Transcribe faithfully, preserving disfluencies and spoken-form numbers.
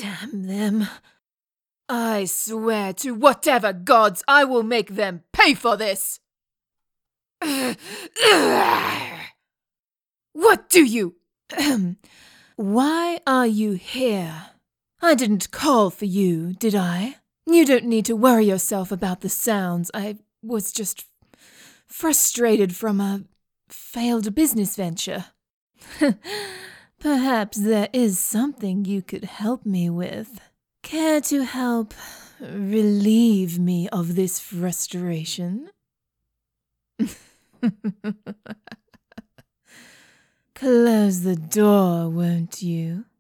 Damn them. I swear to whatever gods I will make them pay for this! What do you... Why are you here? I didn't call for you, did I? You don't need to worry yourself about the sounds. I was just frustrated from a failed business venture. Perhaps there is something you could help me with. Care to help relieve me of this frustration? Close the door, won't you?